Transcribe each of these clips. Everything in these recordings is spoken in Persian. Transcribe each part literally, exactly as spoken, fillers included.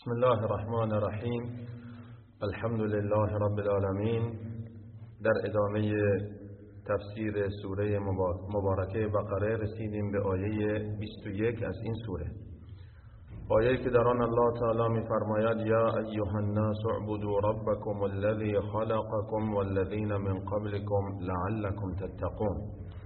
بسم الله الرحمن الرحیم. الحمد لله رب العالمین. در ادامه تفسیر سوره مبارکه بقره رسیدیم به آیه بیست و یک از این سوره، آیه که در آن الله تعالی می‌فرماید یا ایها الناس اعبدوا ربکم الذی خلقکم والذین من قبلکم لعلکم تتقون.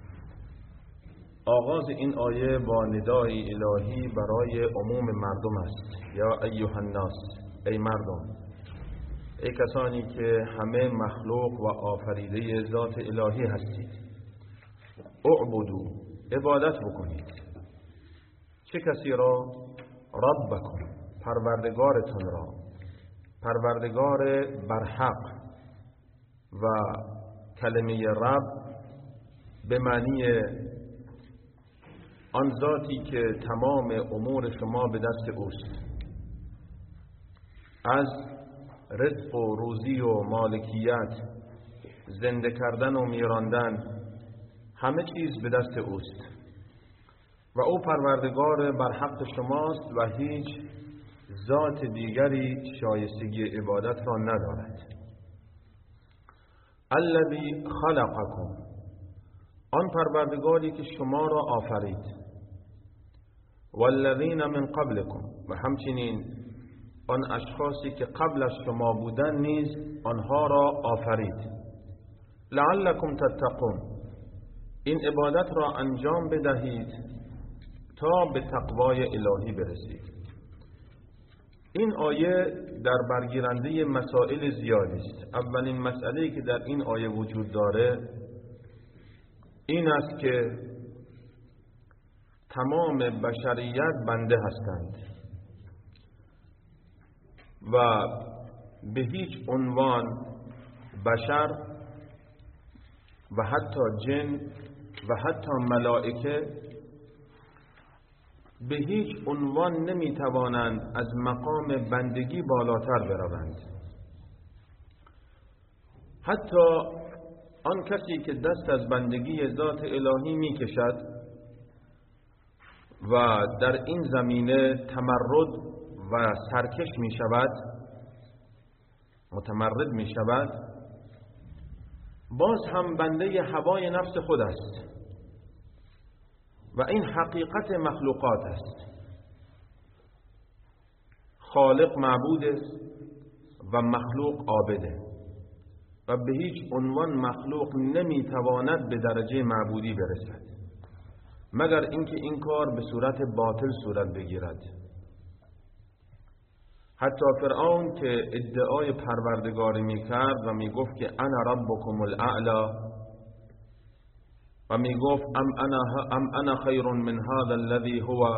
آغاز این آیه با ندای الهی برای عموم مردم است. یا ایها الناس، ای مردم، ای کسانی که همه مخلوق و آفریده ذات الهی هستید، اعبدوا، عبادت بکنید. چه کسی را؟ ربکم، پروردگارتان را، پروردگار برحق. و کلمه رب به معنی آن ذاتی که تمام امور شما به دست اوست، از رزق و روزی و مالکیت، زنده کردن و میراندن، همه چیز به دست اوست و او پروردگار برحق شماست و هیچ ذات دیگری شایستگی عبادت را ندارد. الذی خلقکم، آن پروردگاری که شما را آفرید، والذین من قبلکم، و همچنین آن اشخاصی که قبل از شما بودن نیز آنها را آفرید. لعلکم تتقون، این عبادت را انجام بدهید تا به تقوای الهی برسید. این آیه در برگیرنده مسائل زیادی است. اولین مسئله‌ای که در این آیه وجود داره این است که تمام بشریت بنده هستند و به هیچ عنوان بشر و حتی جن و حتی ملائکه به هیچ عنوان نمیتوانند از مقام بندگی بالاتر بروند. حتی آن کسی که دست از بندگی ذات الهی میکشد و در این زمینه تمرد و سرکش می شود، متمرد می شود، باز هم بنده هوای نفس خود است و این حقیقت مخلوقات است. خالق معبود است و مخلوق عابده و به هیچ عنوان مخلوق نمی تواند به درجه معبودی برسد مگر اینکه این کار به صورت باطل صورت بگیرد. حتی فرعون که ادعای پروردگاری میکرد و میگفت که انا ربکم الاعلی و میگفت ام انا ام انا خیر من هذا الذي هو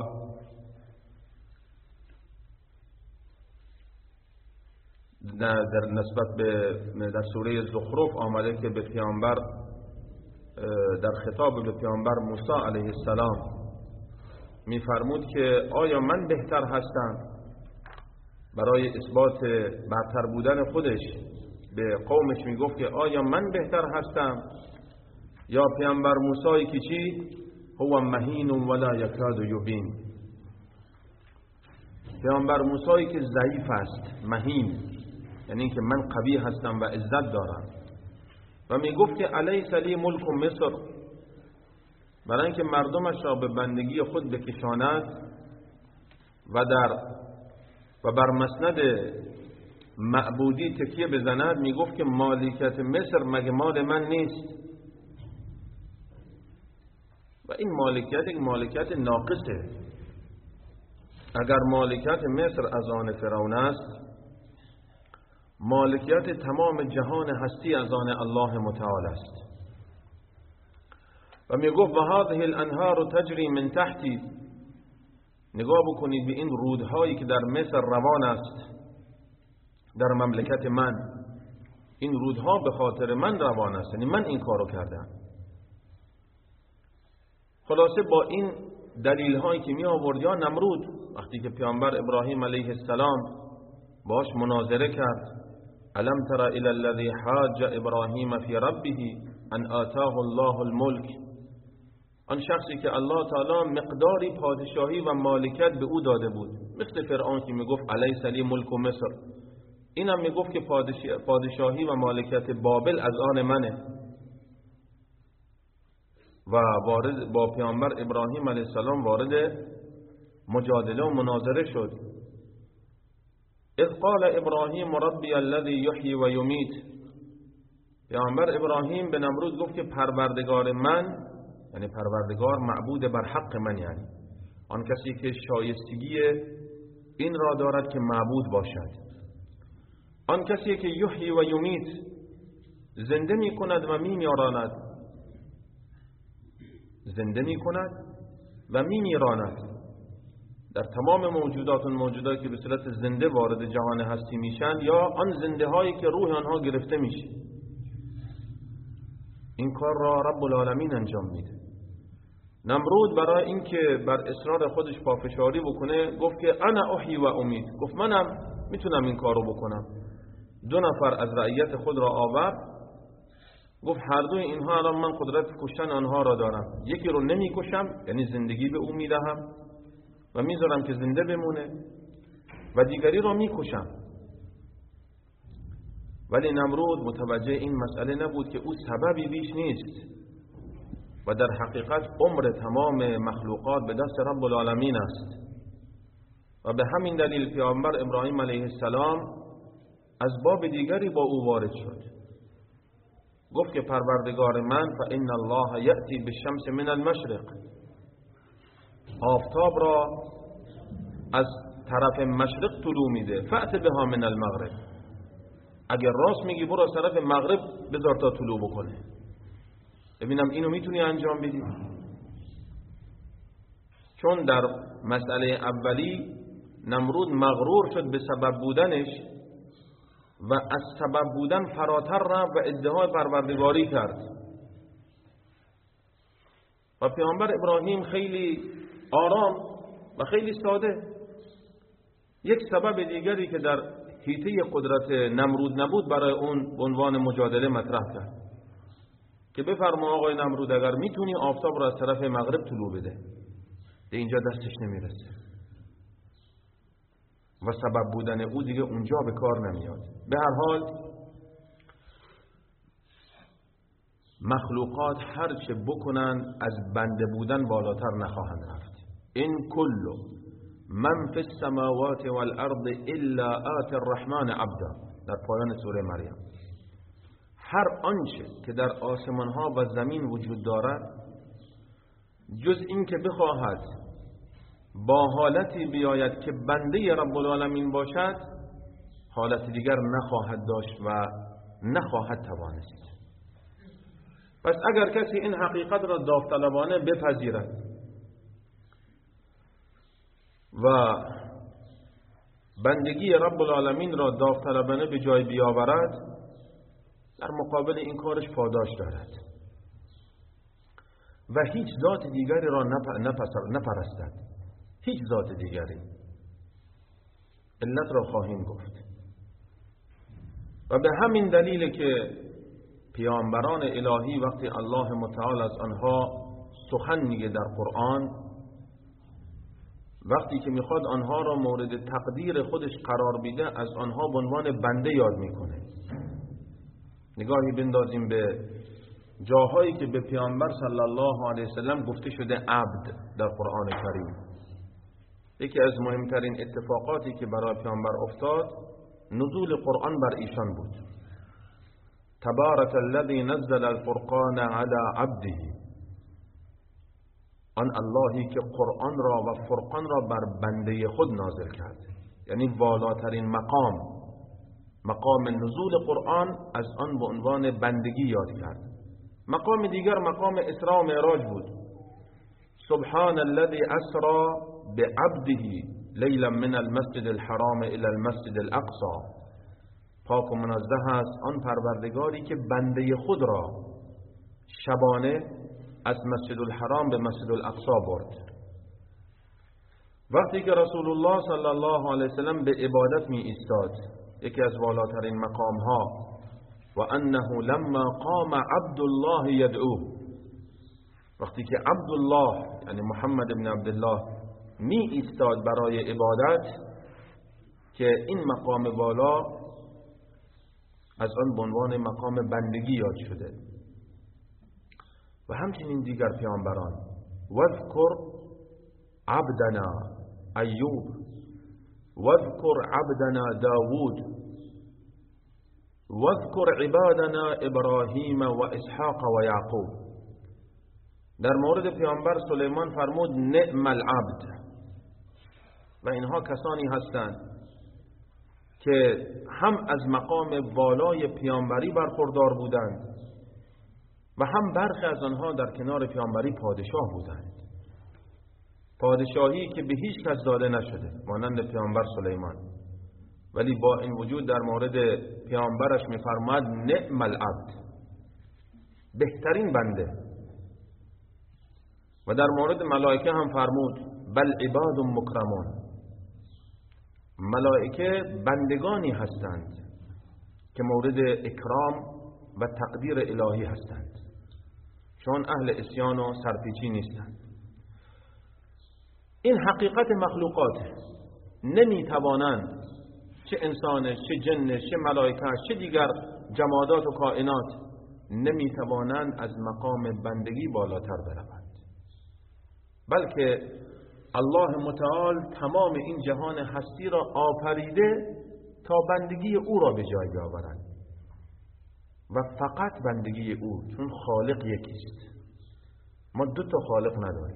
در, در نسبت به در سوره زخرف آمده که به پیامبر در خطاب به پیامبر موسی علیه السلام میفرمود که آیا من بهتر هستم؟ برای اثبات برتر بودن خودش به قومش میگفت که آیا من بهتر هستم یا پیامبر موسی که چی؟ هو مهین ولا یکاد یبین، پیامبر موسی که ضعیف است، مهین، یعنی که من قوی هستم و عزت دارم. و میگفت که الیس لی ملک مصر، برای اینکه مردمش را به بندگی خود بکشاند و در و بر مسند معبودی تکیه بزند، میگفت که مالکیت مصر مگه مال من نیست؟ و این مالکیت یک مالکیت ناقصه. اگر مالکیت مصر از آن فرعون است، مالکیت تمام جهان هستی از آن الله متعال است. و میگفت و هذه الانهار تجری من تحتی، نگاه بکنید به این رودهایی که در مصر روان است در مملکت من، این رودها به خاطر من روان است، یعنی من این کارو کردم. خلاصه با این دلیل هایی که می آورد، یا نمرود وقتی که پیامبر ابراهیم علیه السلام باش مناظره کرد، الم تر الی الذی حاج ابراهیم فی ربه ان آتاه الله الملک، آن شخصی که الله تعالی مقداری پادشاهی و مالکیت به او داده بود مثل فرعون که میگفت الیس لی ملک مصر، اینم میگفت که پادشاهی و مالکیت بابل از آن منه و وارد با پیامبر ابراهیم علیه السلام وارد مجادله و مناظره شد. اذ قال ابراهیم ربی الذی یحیی و یمیت، پیامبر ابراهیم به نمرود گفت که پروردگار من، یعنی پروردگار معبود بر حق من، یعنی آن کسی که شایستگی این را دارد که معبود باشد، آن کسی که یحیی و یمیت، زنده می کند و می میراند، زنده می کند و می میراند. در تمام موجودات و موجوداتی که به صورت زنده وارد جهان هستی میشن یا آن زنده هایی که روح آنها گرفته میشه، این کار را رب العالمین انجام میده. نمرود برای اینکه بر اصرار خودش پافشاری بکنه گفت که انا احیی و امید، گفت منم میتونم این کارو بکنم. دو نفر از رعیت خود را آورد، گفت هر دوی اینها الان من قدرت کشتن آنها را دارم، یکی رو نمیکشم یعنی زندگی به او میدهم و میذارم که زنده بمونه و دیگری رو میکشم. ولی نمرود متوجه این مسئله نبود که او سببی بیش نیست و در حقیقت عمر تمام مخلوقات به دست رب العالمین است و به همین دلیل پیامبر ابراهیم علیه السلام از باب دیگری با او وارد شد. گفت که پروردگار من فإن الله یأتی بالشمس من المشرق، آفتاب را از طرف مشرق طلوع میده، فأت بها من المغرب، اگر راست میگی برو از طرف مغرب بذار تا طلوع بکنه، ببینم اینو میتونی انجام بدی. چون در مسئله اولی نمرود مغرور شد به سبب بودنش و از سبب بودن فراتر رفت و ادعای پروردگاری کرد و پیامبر ابراهیم خیلی آرام و خیلی ساده یک سبب دیگری که در حیطه قدرت نمرود نبود برای اون به عنوان مجادله مطرح کرد که بفرما آقای نمرود اگر میتونی آفتاب را از طرف مغرب طلوع بده، به اینجا دستش نمیرسه و سبب بودن او دیگه اونجا به کار نمیاد. به هر حال مخلوقات هر چه بکنن از بنده بودن بالاتر نخواهند رفت. این کلو من فی السماوات والارض الا آتی الرحمن عبدا، در پایان سوره مریم. هر آنچه که در آسمان ها و زمین وجود دارد جز این که بخواهد با حالتی بیاید که بنده رب العالمین باشد، حالت دیگر نخواهد داشت و نخواهد توانست. پس اگر کسی این حقیقت را داوطلبانه بپذیرد و بندگی رب العالمین را داوطلبانه به جای بیاورد، در مقابل این کارش پاداش دارد و هیچ ذات دیگری را نپرستد، هیچ ذات دیگری. علت را خواهیم گفت. و به همین دلیل که پیامبران الهی وقتی الله متعال از آنها سخن میگه در قرآن، وقتی که میخواد آنها را مورد تقدیر خودش قرار بده از آنها به عنوان بنده یاد میکنه. نگاهی بندازیم به جاهایی که به پیامبر صلی الله علیه وسلم گفته شده عبد در قرآن کریم. یکی از مهمترین اتفاقاتی که برای پیامبر افتاد نزول قرآن بر ایشان بود. تبارک الذی نزل الفرقان علی عبده، آن اللهی که قرآن را و فرقان را بر بنده خود نازل کرد، یعنی والاترین مقام، مقام نزول قرآن از آن به عنوان بندگی یاد کرد. مقام دیگر مقام اسراء و معراج بود. سبحان الذي اسرى بعبده لیلا من المسجد الحرام الى المسجد الاقصى، پاک و منزه است آن پروردگاری که بنده خود را شبانه از مسجد الحرام به مسجد الاقصا برد. وقتی که رسول الله صلی الله علیه وسلم به عبادت می ایستاد، یکی از والاترین مقام ها، و انه لما قام عبد الله یدعوه، وقتی که عبدالله یعنی محمد بن عبدالله می ایستاد برای عبادت که این مقام بالا از آن به عنوان مقام بندگی یاد شده. و همچنین دیگر پیامبران، واذکر عبدنا ایوب، واذکر عبدنا داوود، واذکر عبادنا ابراهیم و اسحاق و یعقوب. در مورد پیامبر سلیمان فرمود نعم العبد. و اینها کسانی هستند که هم از مقام بالای پیامبری برخوردار بودند و هم برخی از آنها در کنار پیامبری پادشاه بودند، پادشاهی که به هیچ کس داده نشده مانند پیامبر سلیمان. ولی با این وجود در مورد پیامبرش می‌فرماید نعم العبد، بهترین بنده. و در مورد ملائکه هم فرمود بل عباد مکرمون، ملائکه بندگانی هستند که مورد اکرام و تقدیر الهی هستند، چون اهل عصیان و سرپیچی نیستند. این حقیقت مخلوقات، نمیتوانند چه انسانش، چه جنش، چه ملائکهش، چه دیگر جمادات و کائنات نمیتوانند از مقام بندگی بالاتر بروند، بلکه الله متعال تمام این جهان هستی را آفریده تا بندگی او را به جای بیاورند و فقط بندگی او، چون خالق یکیست. ما دو تا خالق نداریم.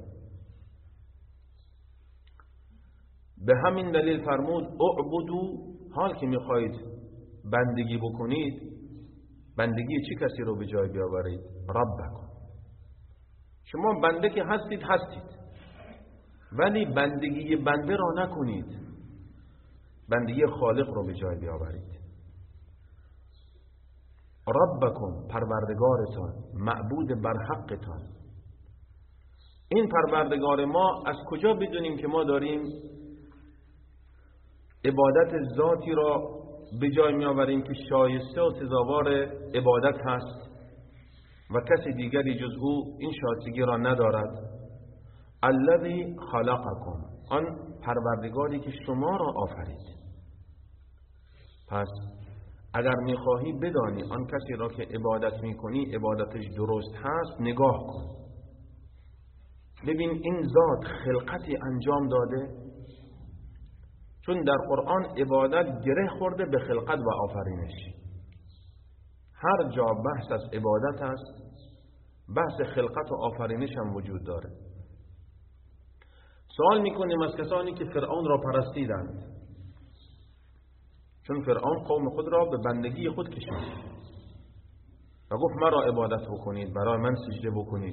به همین دلیل فرمود اعبدوا، حال که میخواهید بندگی بکنید، بندگی چه کسی رو به جای بیاورید؟ ربکم. شما بنده که هستید هستید، ولی بندگی بنده را نکنید، بندگی خالق رو به جای بیاورید. ربکم، پروردگارتان، معبود بر حقتان. این پروردگار ما از کجا بدونیم که ما داریم عبادت ذاتی را به جای می آوریم که شایسته و سزاوار عبادت هست و کسی دیگری جز او این شایستگی را ندارد؟ الذی خلقکم، آن پروردگاری که شما را آفرید. پس اگر میخواهی بدانی آن کسی را که عبادت میکنی عبادتش درست هست، نگاه کن ببین این ذات خلقتی انجام داده. چون در قرآن عبادت گره خورده به خلقت و آفرینش. هر جا بحث از عبادت است، بحث خلقت و آفرینش هم وجود داره. سوال میکنیم از کسانی که فرعون را پرستیدند، چون فرعون قوم خود را به بندگی خود کشید و گفت مرا عبادت بکنید، برای من سجده بکنید.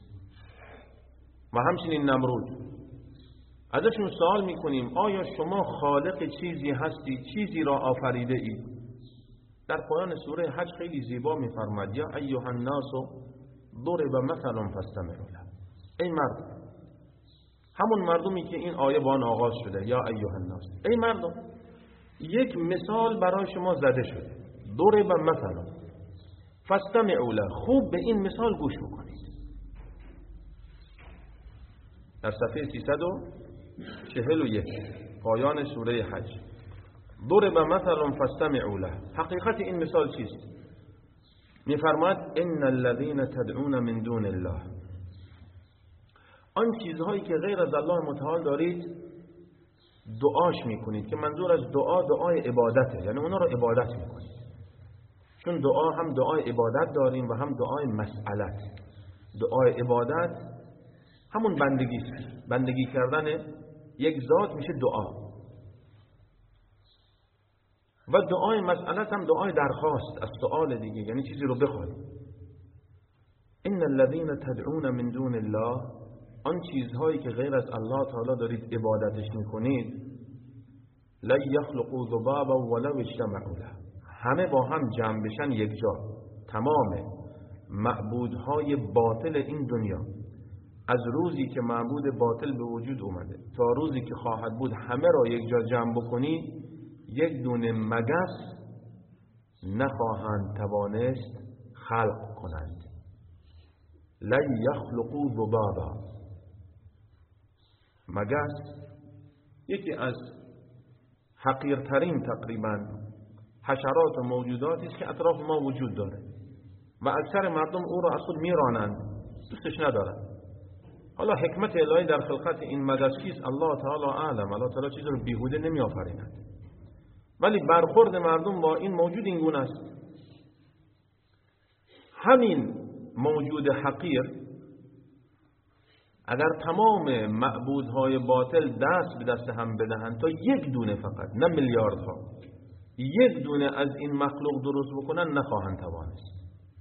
و همچنین نمرود. ازشون سوال میکنیم آیا شما خالق چیزی هستید، چیزی را آفریده اید؟ در پایان سوره حج خیلی زیبا میفرماید یا ایها الناس ضرب مثل فاستمعوا له. ای مردم، همون مردمی که این آیه با آن آغاز شده، یا ایها الناس، ای مردم، یک مثال برای شما زده شده، ضرب مثل فاستمعوا له، خوب به این مثال گوش بکنید. در صفحه سیصد و چهل و یک پایان سوره حج، ضرب مثل فاستمعوا له. حقیقت این مثال چیست؟ میفرماید ان الذين تدعون من دون الله، آن چیزهایی که غیر از الله متعال دارید دعاش میکنید، که منظور از دعا دعای عبادته، یعنی اونا رو عبادت میکنید. چون دعا هم دعای عبادت داریم و هم دعای مسئلت. دعای عبادت همون بندگی است، بندگی کردن یک ذات میشه دعا، و دعای مسئلت هم دعای درخواست از سؤال دیگه، یعنی چیزی رو بخواد. ان الذين تدعون من دون الله، آن چیزهایی که غیر از الله تعالی دارید عبادتش میکنید، لا يخلقوا ذبابا ولو اجتمعوا له، همه با هم جمع بشن یک جا، تمام معبودهای باطل این دنیا از روزی که معبود باطل به وجود اومده تا روزی که خواهد بود، همه را یک جا جمع بکنی، یک دونه مگس نخواهند توانست خلق کنند. لا يخلقوا ذبابا، مگس یکی از حقیرترین تقریبا حشرات و موجوداتی است که اطراف ما وجود داره و اکثر مردم او را از خود میرانند، دوستش ندارند. حالا حکمت الهی در خلقت این مگس چیست؟ الله تعالی اعلم. الله تعالی چیز رو بیهوده نمی آفریند، ولی برخورد مردم با این موجود این گونه است. همین موجود حقیر اگر تمام معبودهای باطل دست به دست هم بدهند تا یک دونه فقط، نه میلیاردها، یک دونه از این مخلوق درست بکنن، نخواهند توانست.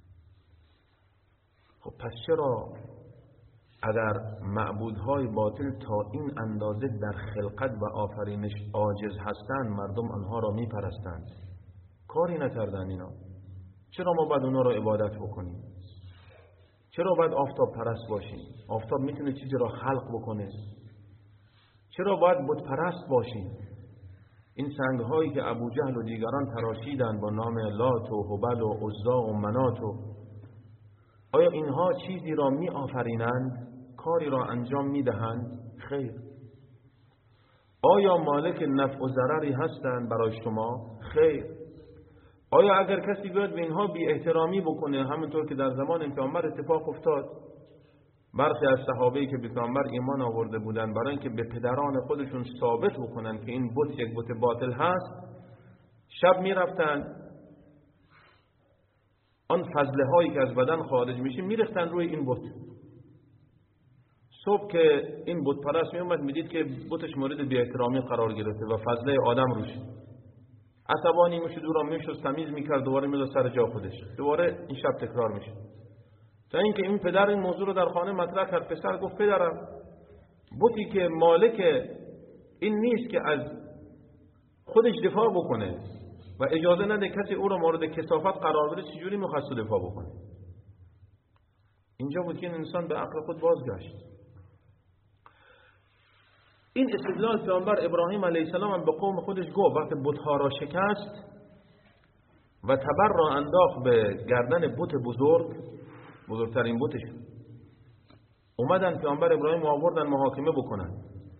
خب پس چرا اگر معبودهای باطل تا این اندازه در خلقت و آفرینش عاجز هستند مردم آنها را میپرستند؟ کاری نکردن اینا. چرا ما باید اونا را عبادت بکنیم؟ چرا باید آفتاب پرست باشیم؟ آفتاب میتونه چیزی را خلق بکنه. چرا باید بت پرست باشیم؟ این سنگ هایی که ابو جهل و دیگران تراشیدند با نام لات و هبل و عزا و منات، آیا اینها چیزی را می آفرینند؟ کاری را انجام می دهند؟ خیر. آیا مالک نفع و ضرری هستند برای شما؟ خیر. آیا اگر کسی بیاد به اینها بی احترامی بکنه، همونطور که در زمان پیامبر اتفاق افتاد، برخی از صحابه‌ای که به پیامبر ایمان آورده بودند برای اینکه به پدران خودشون ثابت بکنن که این بت یک بت باطل هست، شب می رفتن آن فضله هایی که از بدن خارج میشه میریختن روی این بت. صبح که این بت پرست می اومد میدید که بتش مورد بی احترامی قرار گرفته و فضله آدم روش، عصبانی میشه، دورا میشه، تمیز میکرد، دوباره میذاره سر جا خودش، دوباره این شب تکرار میشه. تا اینکه این پدر این موضوع رو در خانه مطرح کرد. پسر گفت پدرم، بتی که مالک این نیست که از خودش دفاع بکنه و اجازه نده کسی او رو مورد کثافت قرار بده، چجوری میخواست دفاع بکنه؟ اینجا بود که این انسان به عقل خود بازگشت. این استدلال پیامبر ابراهیم علیه السلام هم به قوم خودش گفت وقتی بت‌ها را شکست و تبر را انداخت به گردن بت بزرگ، بزرگترین بتش، اومدن پیامبر ابراهیم آوردن محاکمه بکنن.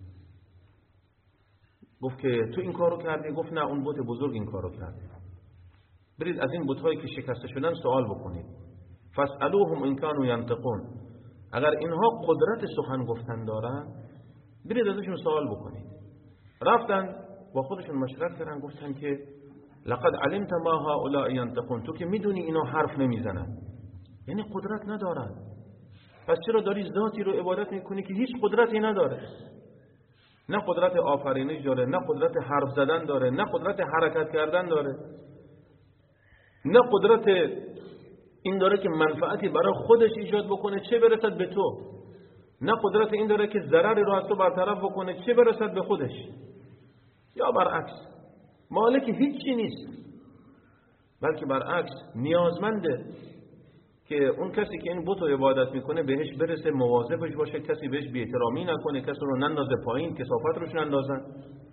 گفت که تو این کارو کردی؟ گفت نه، اون بت بزرگ این کارو کرد. برید از این بت‌هایی که شکسته شدن سوال بکنید. فاسالوهم ان كانوا ينطقون. اگر اینها قدرت سخن گفتن دارن، برید ازشون سوال بکنید. رفتن با خودشون مشورت کردن، گفتن که لقد علمت ما هؤلاء ينطقون. تو که میدونی اینا حرف نمیزنن، یعنی قدرت ندارن. پس چرا داری ذاتی رو عبادت میکنی که هیچ قدرتی نداره؟ نه قدرت آفرینش داره، نه قدرت حرف زدن داره، نه قدرت حرکت کردن داره، نه قدرت این داره که منفعتی برای خودش ایجاد بکنه، چه برسد به تو، نه قدرت این داره که ضرری رو از تو برطرف بکنه، چه برسد به خودش. یا برعکس، مالک هیچی نیست، بلکه برعکس نیازمنده که اون کسی که این بت رو عبادت میکنه بهش برسه، مواظبش باشه، کسی بهش بی احترامی نکنه، کسی رو نندازه پایین، کثافت روش نندازن.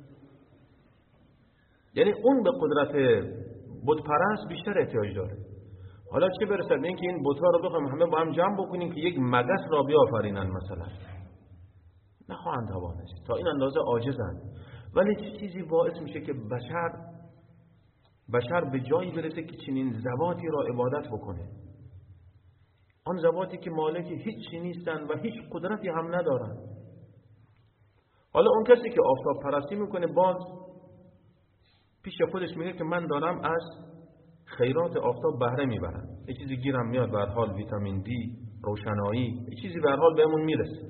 یعنی اون به قدرت بت پرست بیشتر احتیاج داره. حالا چه برسد به اینکه این بت‌ها رو بخوایم همه با هم جمع بکنیم که یک مگس را بیافرینن مثلا؟ نخواهند توانست، تا این اندازه عاجزند. ولی چه چیزی باعث میشه که بشر بشر به جایی برسه که چنین ذواتی را عبادت بکنه؟ آن ذواتی که مالک هیچی نیستن و هیچ قدرتی هم ندارن. حالا اون کسی که آفتاب پرستی میکنه باز پیش خودش میگه که من دارم از خیرات آفتاب بهره میبرم، یه چیزی گیرم میاد، به هر حال ویتامین دی، روشنایی، یه چیزی به هر حال بهمون میرسه.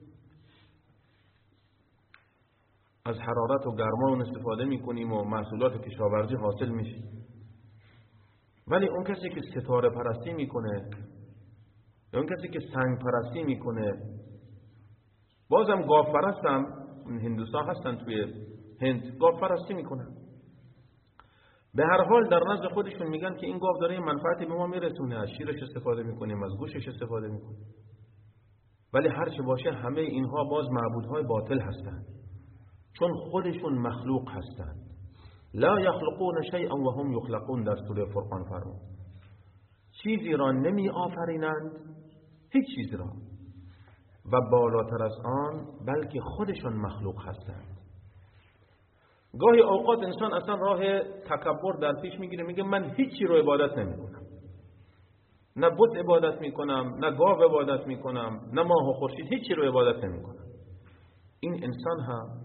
از حرارت و گرما اون استفاده میکنیم و محصولات کشاورزی حاصل میشه. ولی اون کسی که ستاره پرستی میکنه یا اون کسی که سنگ پرستی میکنه، بازم گاو پرستم، هندوستان هستن توی هند، گاو پرستی میکنن. به هر حال در نزد خودشون میگن که این گاو داره منفعتی به ما میرسونه، از شیرش استفاده میکنیم، از گوشش استفاده میکنیم. ولی هر چه باشه همه اینها باز معبودهای باطل هستند، چون خودشون مخلوق هستند. لا یخلقون شیئا و هم یخلقون، در سوره فرقان فرمود. چیزی را نمی آفرینند، هیچ چیز را، و بالاتر از آن بلکه خودشان مخلوق هستند. گاهی اوقات انسان اصلا راه تکبر در پیش میگیره، میگه من هیچی رو عبادت نمیکنم، نه بت عبادت میکنم، نه گاو عبادت میکنم، نه ماه و خورشید، هیچی رو عبادت نمیکنم. این انسان هم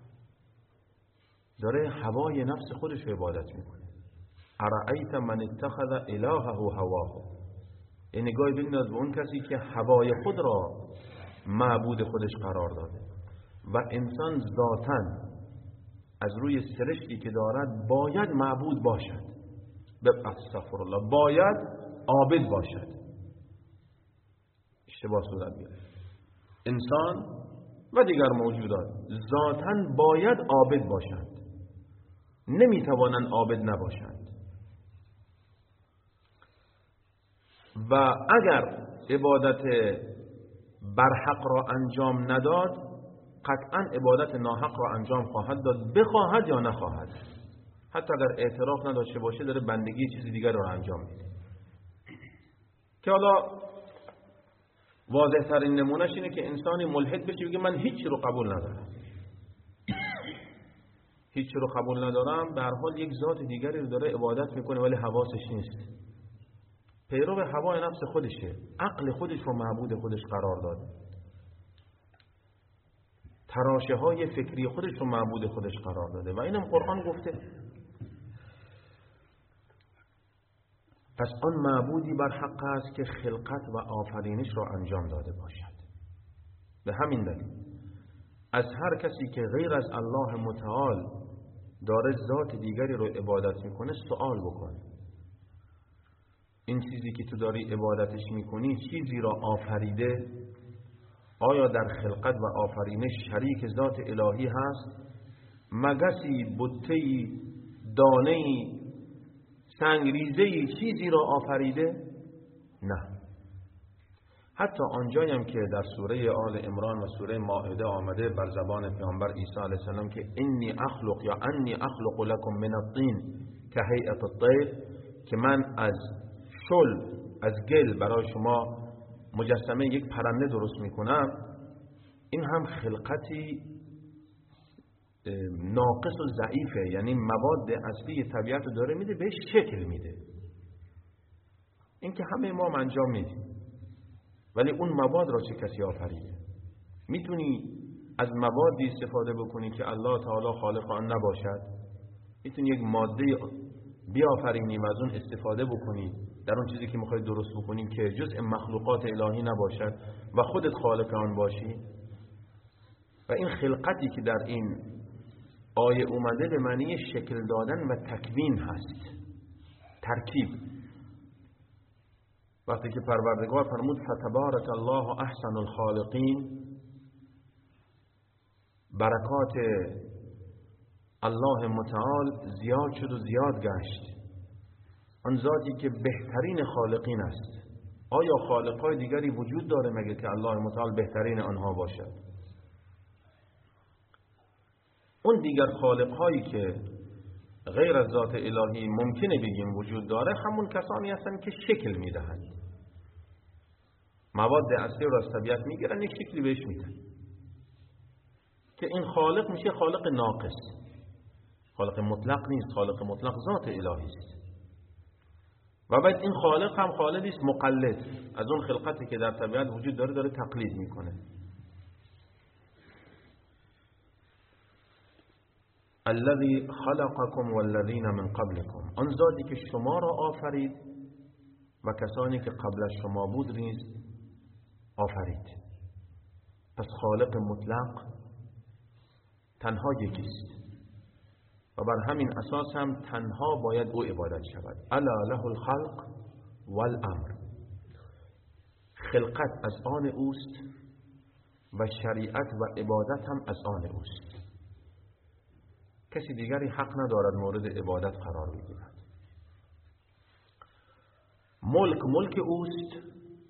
داره هوای نفس خودش رو عبادت میکنه. ارأیت من اتخذ الهه هواه، این نگاهی بنداز به اون کسی که هوای خود را معبود خودش قرار داده. و انسان ذاتاً از روی سرشتی که دارد باید معبود باشد، به استغفر الله، باید عابد باشد. اشتباه صورت گرفت. انسان و دیگر موجودات ذاتاً باید عابد باشند، نمیتوانند عابد نباشند. و اگر عبادت برحق را انجام نداد، قطعا عبادت ناحق را انجام خواهد داد، بخواهد یا نخواهد. حتی اگر اعتراف نداشته باشه داره بندگی چیزی دیگر را انجام میده. که حالا واضح ترین نمونهش اینه که انسانی ملحد بشه بگه من هیچی رو قبول ندارم، هیچی رو قبول ندارم، به هر حال یک ذات دیگری رو داره عبادت میکنه ولی حواسش نیست، پیرو هوای نفس خودشه، عقل خودش رو معبود خودش قرار داده، تراشه های فکری خودش رو معبود خودش قرار داده. و اینم قرآن گفته. پس آن معبودی بر حق است که خلقت و آفرینش را انجام داده باشد. به همین دلیل از هر کسی که غیر از الله متعال داره ذات دیگری رو عبادت میکنه سوال بکن. این چیزی که تو داری عبادتش میکنی چیزی را آفریده؟ آیا در خلقت و آفرینش شریک ذات الهی هست؟ مگسی، بته‌ای، دانه‌ای، سنگریزه‌ای چیزی را آفریده؟ نه. حتی آنجایی هم که در سوره آل عمران و سوره مائده آمده بر زبان پیامبر عیسی علیه السلام که انی اخلق یا انی اخلق لکم من الطین که هیئت الطیر، که من از شل، از گل برای شما مجسمه یک پرنده درست میکنم، این هم خلقتی ناقص و ضعیفه، یعنی مواد اصلی طبیعت رو داره میده، بهش شکل میده. این که همه ما انجام میدیم، ولی اون مواد را چه کسی آفریده؟ میتونی از موادی استفاده بکنی که الله تعالی خالق آن نباشد؟ میتونی یک ماده بیافرینی و از اون استفاده بکنی در اون چیزی که میخوای درست بکنی که جزء مخلوقات الهی نباشد و خودت خالق آن باشی؟ و این خلقتی که در این آیه اومده به معنی شکل دادن و تکوین هست، ترکیب. وقتی که پروردگار فرمود فتبارک الله احسن الخالقین، برکات الله متعال زیاد شد و زیاد گشت، آن ذاتی که بهترین خالقین است. آیا خالقهای دیگری وجود داره مگه که الله متعال بهترین آنها باشد؟ اون دیگر خالقهایی که غیر از ذات الهی ممکنه بگیم وجود داره، همون کسانی هستن که شکل میدهند، مواد اصلی رو از طبیعت میگیرن یک شکلی بهش میدن، که این خالق میشه خالق ناقص، خالق مطلق نیست. خالق مطلق ذات الهی است. و بعد این خالق هم خالقی است مقلد، از اون خلقتی که در طبیعت وجود داره داره تقلید میکنه. الذي خلقكم والذين من قبلكم، آن ذاتی که شما را آفرید و کسانی که قبل از شما بود نیز آفرید. پس خالق مطلق تنها یکیست و بر همین اساس هم تنها باید او عبادت شود. الا له الخلق والامر، خلقت از آن اوست و شریعت و عبادت هم از آن اوست. کسی دیگری حق ندارد مورد عبادت قرار بگیرد. ملک ملک اوست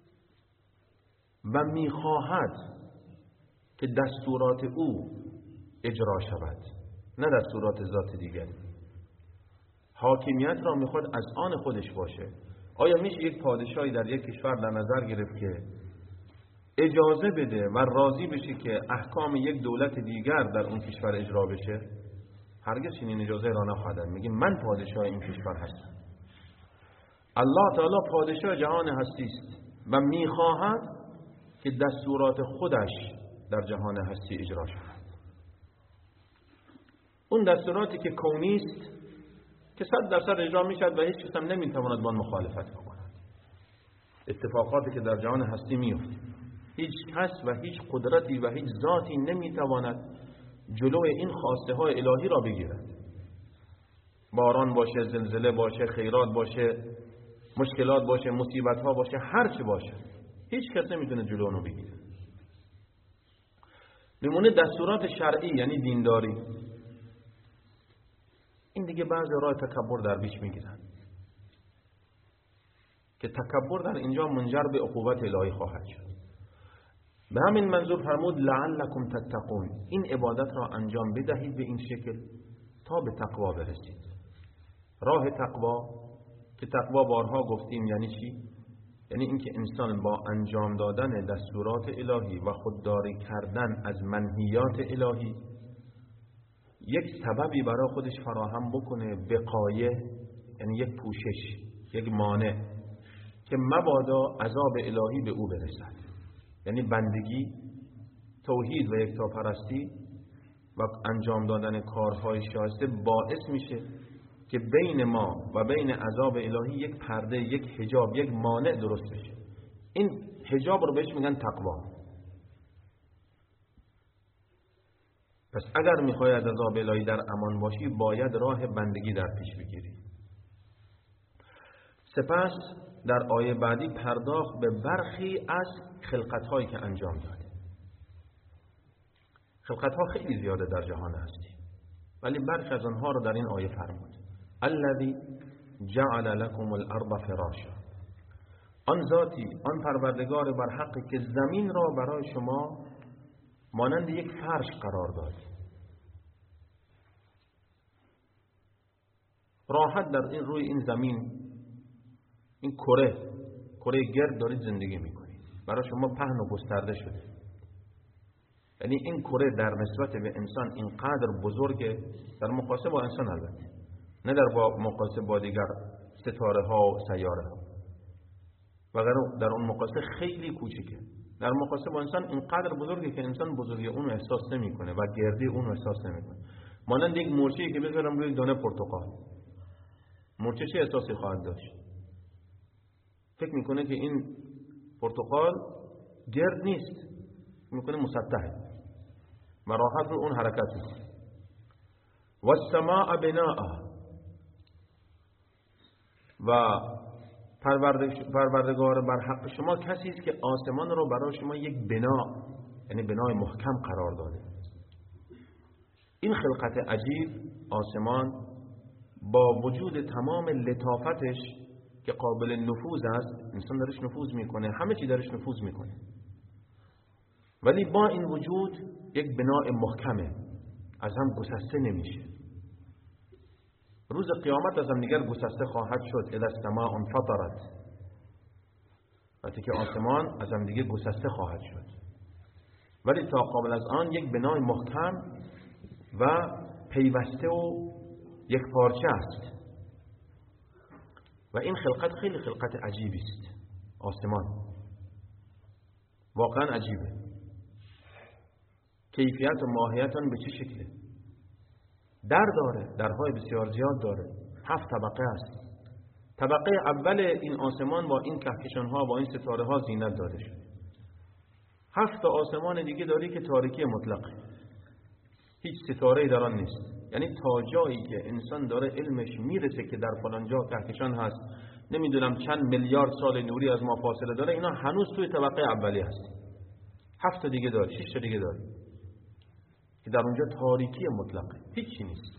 و میخواهد که دستورات او اجرا شود، نه دستورات ذات دیگری. حاکمیت را میخواد از آن خودش باشه. آیا میشه یک پادشاهی در یک کشور در نظر گرفت که اجازه بده و راضی بشه که احکام یک دولت دیگر در اون کشور اجرا بشه، هرگز چنین اجازه را نخواهد. میگه من پادشاه این کشور هستم. الله تعالی پادشاه جهان هستی است و میخواهد که دستورات خودش در جهان هستی اجرا شود. اون دستوراتی که کونی است که صد درصد اجرا میشد و هیچ کس هم نمیتواند با آن مخالفت کند. اتفاقاتی که در جهان هستی میفته، هیچ کس و هیچ قدرتی و هیچ ذاتی نمیتواند جلوی این خواسته های الهی را بگیرد. باران باشه، زلزله باشه، خیرات باشه، مشکلات باشه، مصیبت ها باشه، هر چی باشه، هیچ کس نمیتونه جلو اونو بگیره. نمونه دستورات شرعی یعنی دینداری، این دیگه بعضی راه تکبر در پیش میگیرن که تکبر در اینجا منجر به عقوبت الهی خواهد شد. به همین منظور فرمود لعلکم تتقون، این عبادت را انجام بدهید به این شکل تا به تقوا برسید. راه تقوا که تقوا بارها گفتیم یعنی چی؟ یعنی اینکه انسان با انجام دادن دستورات الهی و خودداری کردن از منهیات الهی یک سببی برای خودش فراهم بکنه، وقایه، یعنی یک پوشش، یک مانع که مبادا عذاب الهی به او برسد. یعنی بندگی، توحید و یکتاپرستی و انجام دادن کارهای شایسته باعث میشه که بین ما و بین عذاب الهی یک پرده، یک حجاب، یک مانع درست بشه. این حجاب رو بهش میگن تقوا. پس اگر میخوای از عذاب الهی در امان باشی باید راه بندگی در پیش بگیری. سپس در آیه بعدی پرداخت به برخی از خلقت‌هایی که انجام داده. خلقت‌ها خیلی زیاده در جهان هستی، ولی برخی از آنها رو در این آیه فرمود. الذی جعل لكم الارض فراشا، آن ذاتی، آن پروردگار برحقی که زمین را برای شما مانند یک فرش قرار داد. راحت در این روی این زمین، این کره کره گرد دارید زندگی میکنید، برای شما پهن و گسترده شده. یعنی این کره در نسبت به انسان اینقدر بزرگه، در مقایسه با انسان البته، نه در مقایسه با دیگر ستاره ها و سیاره ها، و در اون مقایسه خیلی کوچیکه. در مقایسه با انسان اینقدر بزرگه که انسان بزرگی اون رو احساس نمیکنه و گردی اون رو احساس نمیکنه. مانند یک مورچه‌ای که بذارم روی دانه پرتقال، مورچه چه احساسی خواهد داشت؟ فکر میکنه که این پرتقال گرد نیست، میکنه مسطحه و راحت رو اون حرکت میکنه. و السماء بناء، و پروردگار بر حق شما کسی است که آسمان رو برای شما یک بنا، یعنی بنای محکم قرار داده. این خلقت عجیب آسمان با وجود تمام لطافتش که قابل نفوذ است، انسان درش نفوذ میکنه، همه چی درش نفوذ میکنه، ولی با این وجود یک بنای محکمه، از هم گسسته نمیشه. روز قیامت از هم دیگر گسسته خواهد شد. اذا السماء انفطرت، وقتی که آسمان از هم دیگر گسسته خواهد شد، ولی تا قبل از آن یک بنای محکم و پیوسته و یک پارچه است. و این خلقت خیلی خلقت عجیبی است. آسمان واقعا عجیبه. کیفیت و ماهیت آن به چه شکله؟ در داره، درهای بسیار زیاد داره، هفت طبقه است. طبقه اول این آسمان با این کهکشان ها با این ستاره ها زینت داده شده. هفت آسمان دیگه داری که تاریکی مطلقه، هیچ ستاره‌ای در آن نیست. یعنی تا جایی که انسان داره علمش میرسه که در فلان جا کهکشان هست، نمیدونم چند میلیارد سال نوری از ما فاصله داره، اینا هنوز توی طبقه اولی هست. هفت دیگه داره، شش دیگه داره که در اونجا تاریکی مطلقه، هیچی نیست.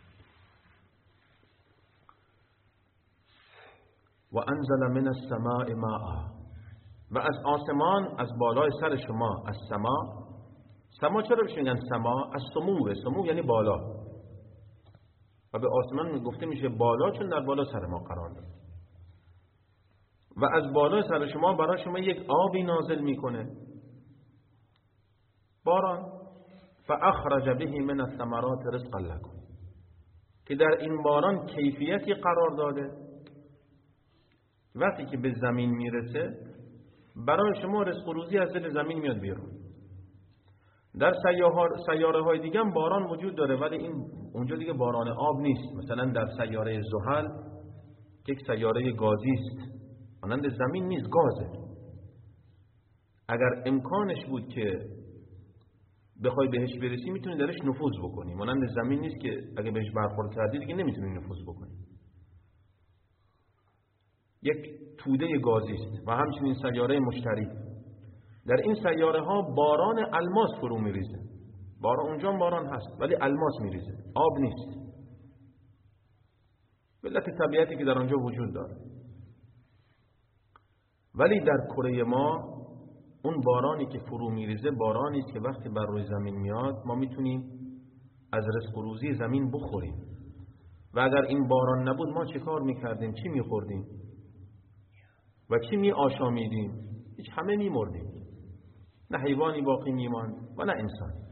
و انزل من السماء ماء، و از آسمان، از بالای سر شما، از سما. سما چرا بهش میگن سما؟ از سموه، سمو یعنی بالا، و به آسمان گفته میشه بالا چون در بالا سر ما قرار داره. و از بالای سر شما برای شما یک آبی نازل میکنه باران. فاخرج به من الثمرات رزقا لكم، که در این باران کیفیتی قرار داده، وقتی که به زمین میرسه برای شما رزق و روزی از دل زمین میاد بیرون. در سیاره های دیگه هم باران وجود داره، ولی این اونجا دیگه باران آب نیست. مثلا در سیاره زحل که یک سیاره گازی است، مانند زمین نیست، گازه. اگر امکانش بود که بخوای بهش برسی میتونی درش نفوذ بکنی، مانند زمین نیست که اگه بهش برخورد کردی دیگه نمیتونی نفوذ بکنی. یک توده گازی است. و همچنین سیاره مشتری، در این سیاره ها باران الماس فرو میریزه. باران اونجا باران هست ولی الماس میریزه، آب نیست. علت طبیعتی که در آنجا وجود داره. ولی در کره ما اون بارانی که فرو میریزه بارانی است که وقتی بر روی زمین میاد ما میتونیم از رزق و روزی زمین بخوریم. و اگر این باران نبود ما چه کار میکردیم؟ چی میخوردیم؟ و چی می آشامیدیم؟ هیچ، همه میمردیم. نه حیوانی باقی میماند و نه انسان.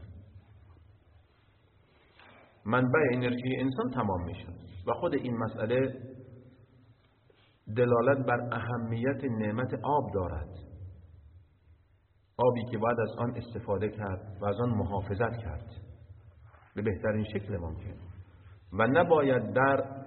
منبع انرژی انسان تمام میشد. و خود این مسئله دلالت بر اهمیت نعمت آب دارد. آبی که باید از آن استفاده کرد و از آن محافظت کرد به بهترین شکل ممکن، و نباید در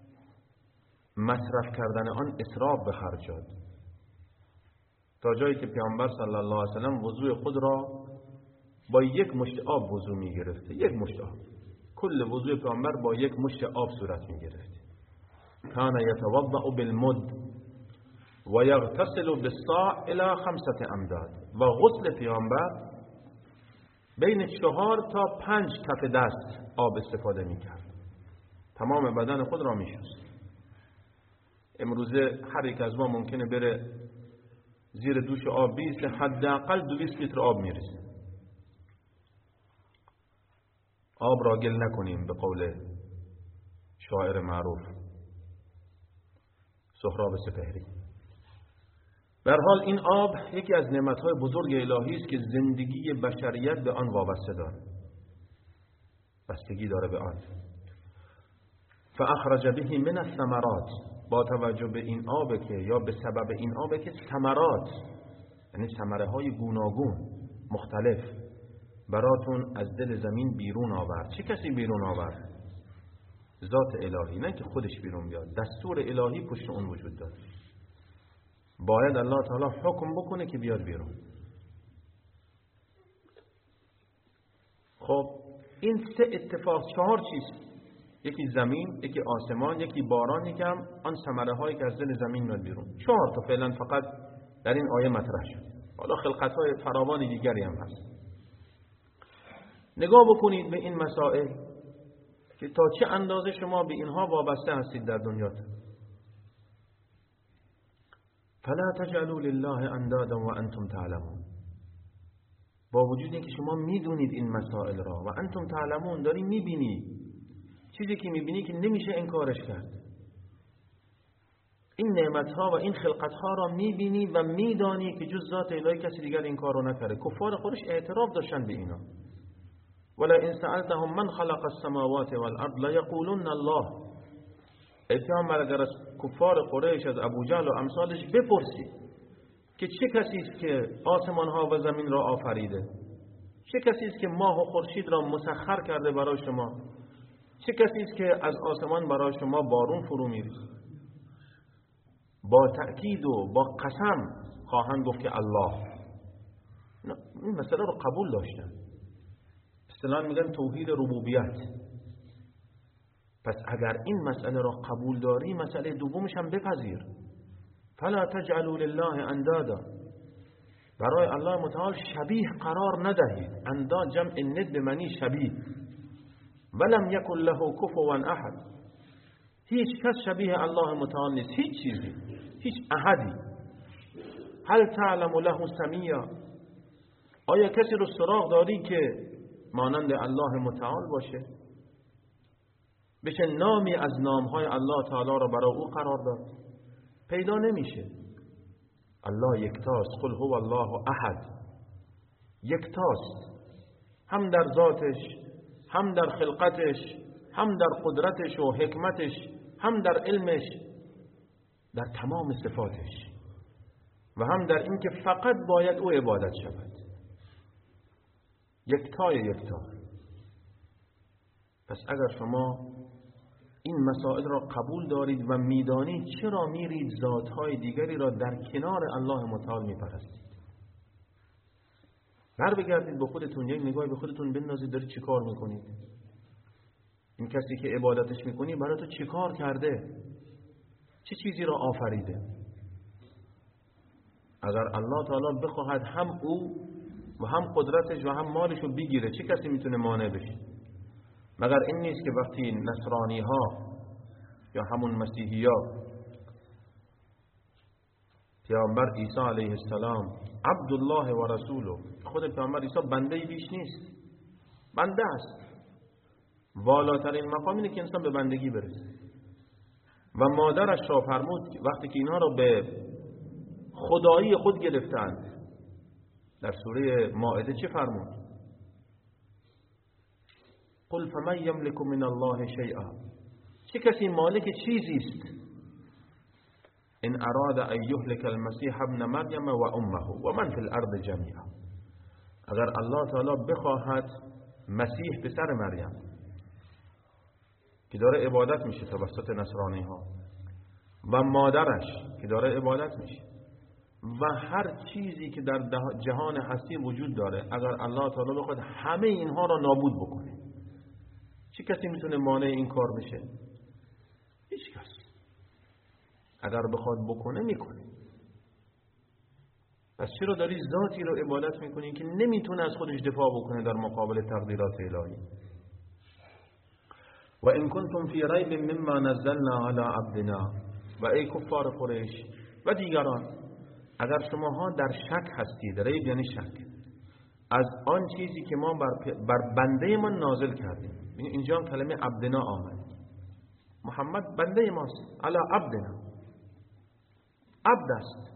مصرف کردن آن اسراف به خرج داد، تا جایی که پیامبر صلی الله علیه و سلم وضوء خود را با یک مشت آب وضو می گرفته. یک مشت آب، کل وضوء پیامبر با یک مشت آب صورت می گرفته. کان یتوضأ بالمد و یغتسل بالصاع الی خمسة امداد. و غسل پیامبر بین چهار تا پنج کف دست آب استفاده می کرد، تمام بدن خود را می شست. امروزه هر یک از ما ممکنه بره زیر دوش آب بیسته، حداقل دویست لیتر آب میرسه. آب را گل نکنیم، به قول شاعر معروف سهراب سپهری. به هر حال این آب یکی از نعمتهای بزرگ الهی است که زندگی بشریت به آن وابسته داره، بستگی داره به آن. فاخرج به من الثمرات، با توجه به این آب که یا به سبب این آب که ثمرات، یعنی ثمره های گوناگون مختلف براتون از دل زمین بیرون آورد. چه کسی بیرون آورد؟ ذات الهی، نه که خودش بیرون بیاد. دستور الهی پشت اون وجود داره، باید الله تعالی حکم بکنه که بیاد بیرون. خب این سه اتفاق، چهار چیز، یکی زمین، یکی آسمان، یکی باران، یکی هم آن ثمره هایی که از دل زمین میاد بیرون. چهار تا فعلا فقط در این آیه مطرح شد. حالا خلقت های فراوان دیگری هم هست. نگاه بکنید به این مسائل که تا چه اندازه شما به اینها وابسته هستید در دنیاتون. فلا تجعلوا لله اندادا و انتم تعلمون. با وجود اینکه شما میدونید این مسائل را و انتم تعلمون، داری میبینی، چیزی که میبینی که نمیشه انکارش کرد. این نعمتها و این خلقتها را میبینی و میدانی که جز ذات الهی کسی دیگر این کار رو نکرده. کفار قریش اعتراف داشتن به اینا. ولا ان سألتهم من خلق السماوات والارض ليقولن الله. ای پیامبر اگر از کفار قریش، از ابو جهل و امثالش بپرسی که چه کسی است که آسمان ها و زمین را آفریده، چه کسی است که ماه و خورشید را مسخر کرده برای شما، چه کسی است که از آسمان برای شما بارون فرو میریزه، با تأکید و با قسم خواهند گفت که الله. این مسئله رو قبول داشتن. اصطلاحاً میگن توحید ربوبیت. پس اگر این مسئله را قبول داری، مسئله دومش هم بپذیر. فلا تجعلوا لله اندادا، برای الله متعال شبیه قرار ندهید. انداد جمع ند به معنی شبیه. ولم یکن له کفوا احد، هیچ کس شبیه الله متعال نیست، هیچ چیزی، هیچ احدی. هل تعلم له سمیا، آیا کسی رو سراغ داری که مانند الله متعال باشه، بشه نامی از نامهای الله تعالی را برای او قرار داد؟ پیدا نمیشه. الله یکتاست. قل هو الله احد، یکتاست. هم در ذاتش، هم در خلقتش، هم در قدرتش و حکمتش، هم در علمش، در تمام صفاتش، و هم در اینکه فقط باید او عبادت شود. یکتای یکتا. پس اگر شما این مسائل را قبول دارید و میدانید، چرا میرید ذاتهای دیگری را در کنار الله متعال میپرستید؟ بر بگردید به خودتون، یک نگاهی به خودتون بندازید، دارید چی کار میکنید؟ این کسی که عبادتش میکنی برای تو چی کار کرده؟ چه چیزی را آفریده؟ اگر الله تعالی بخواهد هم او و هم قدرتش و هم مالش رو بگیره، چه کسی میتونه مانع بشه؟ مگر این نیست که وقتی نصرانی ها یا همون مسیحی ها پیامبر عیسی علیه السلام عبدالله و رسوله، خود پیامبر عیسی بنده بیش نیست، بنده است. والاترین مقام اینه که انسان به بندگی برسه. و مادرش را فرمود وقتی که اینها را به خدایی خود گرفتند، در سوره مائده چه فرمود؟ قل فمن یملک من الله شیئا، چه کسی مالک چیزی است؟ ان اراد ان یهلک المسیح ابن مریم و امه و من فی الارض جمیعا. اگر الله تعالی بخواهد مسیح پسر مریم که داره عبادت میشه توسط نصرانی ها و مادرش که داره عبادت میشه و هر چیزی که در جهان هستی وجود داره، اگر الله تعالی بخواد همه اینها را نابود بکنه، چه کسی میتونه مانع این کار بشه؟ هیچ کس. اگر بخواد بکنه میکنه. پس چرا داری ذاتی رو عبادت میکنی که نمیتونه از خودش دفاع بکنه در مقابل تقدیرات الهی؟ و ان کنتم فی ریب مما نزلنا علی عبدنا، و ای کفار قریش و دیگران، اگر شماها در شک هستید، ریب یعنی شک، از آن چیزی که ما بر, بر بنده ما نازل کردیم. اینجا کلمه عبدنا آمد. محمد بنده ماست، علی عبدنا، عبد است.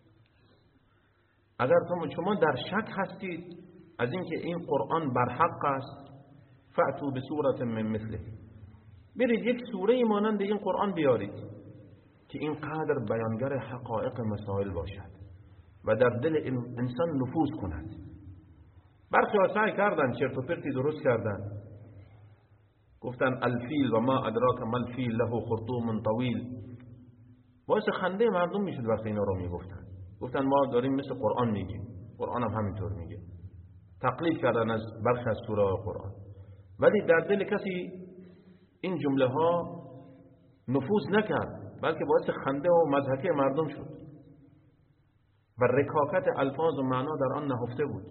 اگر شما در شک هستید از اینکه این قرآن بر حق است، فأتوا بسورة من مثله، برید یک سوره مانند این قرآن بیارید که اینقدر بیانگر حقایق مسائل باشد و در دل انسان نفوذ کند. برخی ها سعی کردن چرت و پرتی درست کردن، گفتن الفیل و ما ادراک ما الفیل له خرطوم طویل. باعث خنده مردم میشد وقتی اینا رو میگفتن. گفتن ما داریم مثل قرآن میگیم، قرآن هم همینطور میگه. تقلید کردن از برخی از سوره قرآن، ولی در دل کسی این جمله ها نفوذ نکرد، بلکه باعث خنده و مضحکه مردم شد و رکاکت الفاظ و معنا در آن نهفته بود.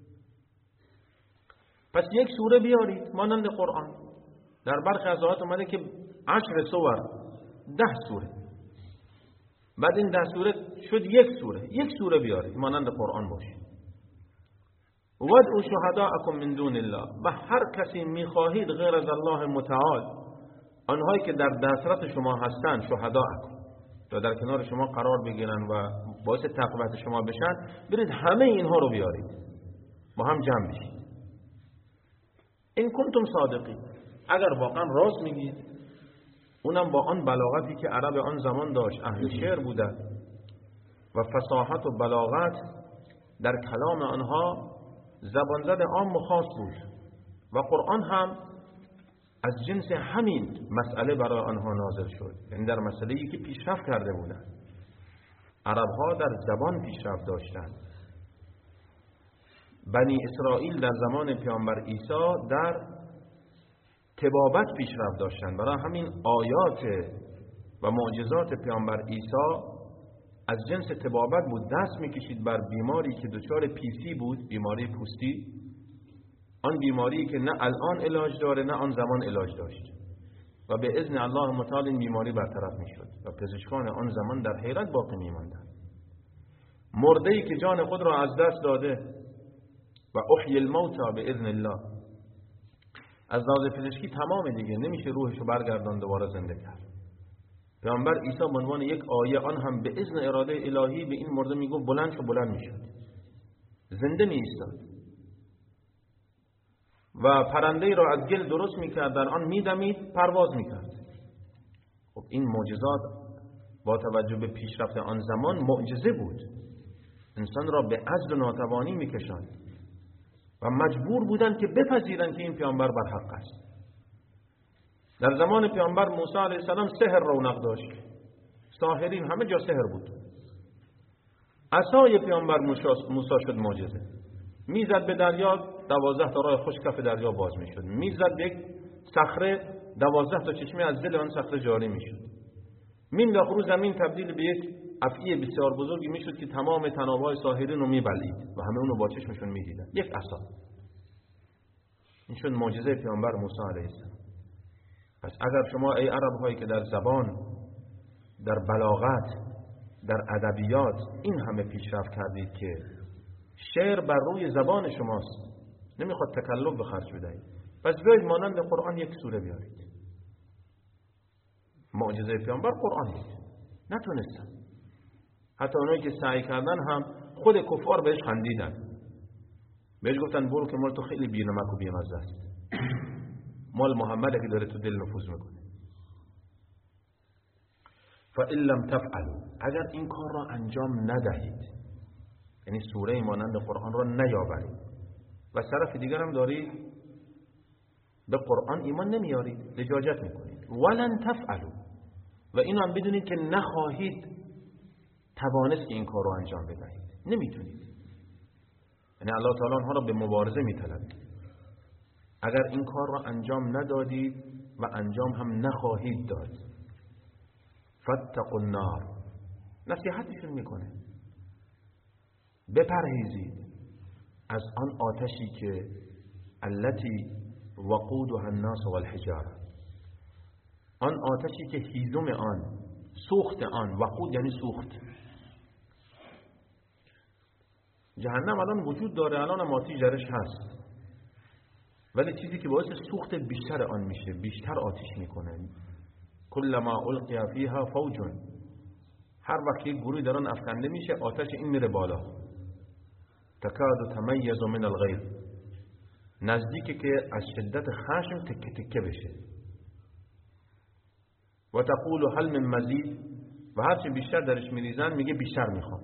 پس یک سوره بیارید مانند قرآن. در برخی از آیات اومده که عشر سور، ده سوره. بعد این ده سوره شد یک سوره. یک سوره بیارید مانند قرآن باشه. ودعوا شهداءکم من دون الله، و هر کسی میخواهید غیر از الله متعال، آنهایی که در دسترس شما هستند، شهداءکم، تا در کنار شما قرار بگیرن و باعث تقویت شما بشن، برید همه اینها رو بیارید با هم جمع بشید. این کنتم صادقین، اگر واقعا راست میگید، اونم با آن بلاغتی که عرب آن زمان داشت، اهل شعر بودن و فصاحت و بلاغت در کلام آنها زبان زد عام و خاص بود و قرآن هم از جنس همین مسئله برای آنها نازل شد. یعنی در مسئله‌ای که پیشرفت کرده بودند. عرب‌ها در زبان پیشرفت داشتند. بنی اسرائیل در زمان پیامبر عیسی در طبابت پیشرفت داشتند. برای همین آیات و معجزات پیامبر عیسی از جنس طبابت بود. دست میکشید بر بیماری که دچار پیسی بود، بیماری پوستی، آن بیماری که نه الان علاج داره نه آن زمان علاج داشت، و به اذن الله متعال این بیماری برطرف میشد و پزشکان آن زمان در حیرت باقی میماندند. مرده‌ای که جان خود را از دست داده و احیی الموتى به اذن الله، از لحاظ پزشکی تمام دیگه، نمیشه روحشو برگردان دوباره زنده کرد. پیامبر عیسی به عنوان یک آیه، آن هم به اذن اراده الهی، به این مرده میگفت بلند شو، بلند میشد، زنده می ایستاد. و پرنده‌ای را از گل درست میکرد، در آن میدمید، پرواز میکرد. خب این معجزات با توجه به پیشرفت آن زمان معجزه بود، انسان را به عجز و ناتوانی میکشاند و مجبور بودند که بپذیرند که این پیامبر بر حق است. در زمان پیامبر موسی علیه السلام سحر رونق داشت، ساحرین همه جا سحر بود. عصای پیامبر موسی شد معجزه، میزد به دریا، دوازده تا راه خوش کف دریا باز میشد. میزد به یک صخره، دوازده تا چشمه از دل آن صخره جاری میشد. مینداخت رو زمین، تبدیل به یک افعی بسیار بزرگی میشد که تمام تنابهای ساحرین رو میبلید و همه اونو با چشمشون میدیدن. یک عصا. این شد معجزه پیامبر موسی علیه السلام. پس اگر شما ای عرب هایی که در زبان، در بلاغت، در ادبیات این همه پیشرفت کردید که شعر بر روی زبان شماست، نمیخواد تکلف به خرج بدهید، پس بیایید مانند قرآن یک سوره بیارید. معجزه پیامبر قرآن بود، نتونستن. حتی اونایی که سعی کردن هم خود کفار بهش خندیدن، بهش گفتن برو که مال تو خیلی بی‌نمک و بی‌مزه است، مال محمد که داره تو دل نفوذ میکنه. فَإِن لَمْ تَفْعَلُوا، اگر این کار را انجام ندهید، یعنی سوره مانند قرآن را نیاورید و طرف دیگر هم دارید به قرآن ایمان نمیارید، لجاجت میکنید. وَلَن تَفْعَلُوا، و این هم بدونید که نخواهید توانست که این کار را انجام بدهید، نمیتونید. یعنی الله تعالی آنها را به مبارزه میطلبید. اگر این کار را انجام ندادید و انجام هم نخواهید داد، فاتقوا النار، نصیحتشون میکنه بپرهیزید از آن آتشی که التي وقودها الناس والحجاره، آن آتشی که هیزم آن، سوخت آن، وقود یعنی سوخت. جهنم الان وجود داره، الان هم آتش درش هست، ولی چیزی که باعث سوخت بیشتر آن میشه، بیشتر آتش میکنه. کلما القی فیها فوج، هر وقت یک گروه در آن افکنده میشه، آتش این میره بالا. تکاد تمیز من الغیظ، نزدیکه که از شدت خشم تکه تکه بشه. و تقول هل من مزید، و هرچی بیشتر درش میریزن میگه بیشتر میخوام.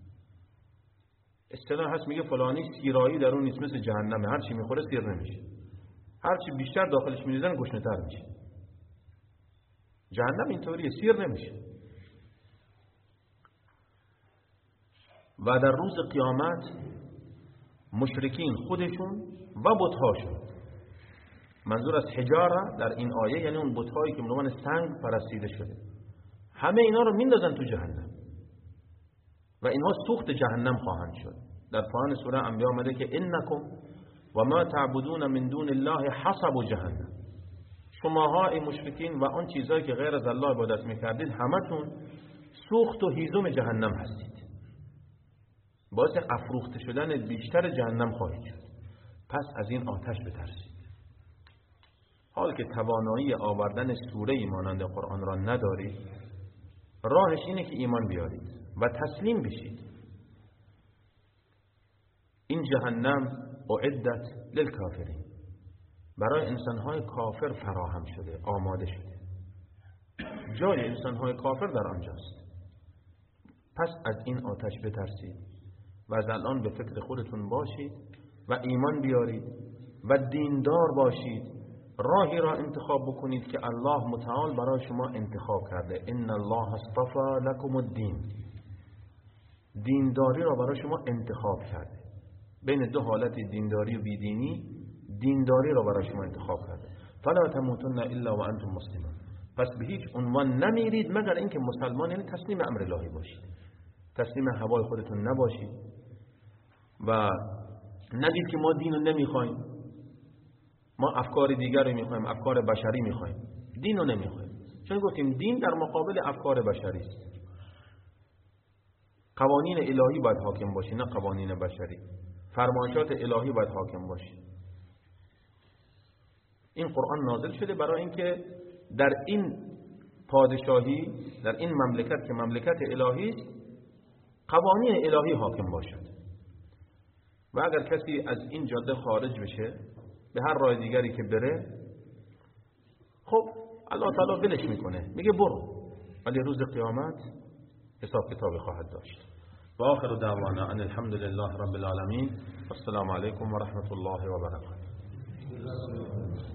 اصطلاح هست میگه فلانی سیرایی در اون نیست، مثل جهنمه، هرچی میخوره سیر نمیشه، هرچی بیشتر داخلش میریزن گشنه‌تر میشه. جهنم اینطوریه، سیر نمیشه. و در روز قیامت مشرکین خودشون و بت‌هاشون، منظور از حجاره در این آیه یعنی اون بت‌هایی که به عنوان سنگ پرستیده شده، همه اینا رو میندازن تو جهنم و اینها سوخت جهنم خواهند شد. در پایان سوره انبیاء آمده که انکم و ما تعبدون من دون الله حصب جهنم، شماها ای مشرکین و آن چیزهایی که غیر از الله عبادت میکردید همتون سوخت و هیزم جهنم هستید، باعث افروخته شدن بیشتر جهنم خواهید شد. پس از این آتش بترسید. حال که توانایی آوردن سوره مانند قرآن را ندارید، راهش اینه که ایمان بیارید و تسلیم بشید. این جهنم اعدت للکافرین، برای انسانهای کافر فراهم شده، آماده شده، جای انسانهای کافر در آنجاست. پس از این آتش بترسید و از الان به فکر خودتون باشید و ایمان بیارید و دیندار باشید، راهی را انتخاب بکنید که الله متعال برای شما انتخاب کرده. ان الله اصطفى لكم الدین، دینداری را برای شما انتخاب کرده. بین دو حالت دینداری و بیدینی، دینداری را برای شما انتخاب کرده. فلا تموتن الا وانتم مسلمون، پس به هیچ عنوان نمیرید مگر اینکه مسلمان، یعنی تسلیم امر الهی باشید، تسلیم هوای خودتون نباشید و نگید که ما دین رو نمیخوایم، ما افکار دیگر رو میخوایم، افکار بشری میخوایم، دین رو نمیخوایم. چون گفتیم دین در مقابل افکار بشری است. قوانین الهی باید حاکم باشه، نه قوانین بشری. فرمایشات الهی باید حاکم باشه. این قرآن نازل شده برای اینکه در این پادشاهی، در این مملکت که مملکت الهی است، قوانین الهی حاکم باشد و اگر کسی از این جاده خارج بشه، به هر راه دیگری که بره، خب الله تعالی ولش میکنه، میگه برو، ولی روز قیامت حساب کتابی خواهد داشت. و آخر دعوانا ان الحمد لله رب العالمین. السلام علیکم و رحمت الله و برکاته.